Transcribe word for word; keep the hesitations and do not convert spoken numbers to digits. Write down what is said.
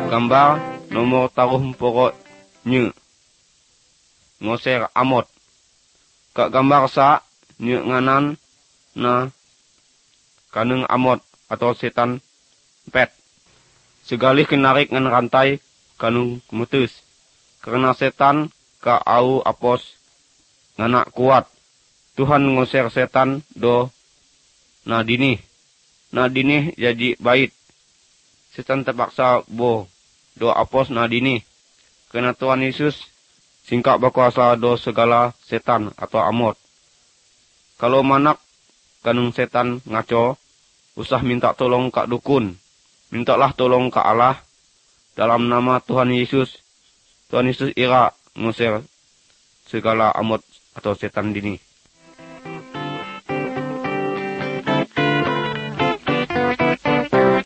gambar nomor taruh pokok nye ngoser amot. Kak gambar sa nye nganan na kaneng amot atau setan pet. Segalih kenarik ngan rantai kanu mutus. Karena setan ka au apos nganak kuat. Tuhan ngoser setan do na dini. Na dini jadi bait. Setan terpaksa bo do apos na dini. Karena Tuhan Yesus singkak berkuasa do segala setan atau amot. Kalau manak kanung setan ngaco, usah minta tolong kak dukun. Mintalah tolong ke Allah dalam nama Tuhan Yesus. Tuhan Yesus ira ngusir segala amot atau setan dini.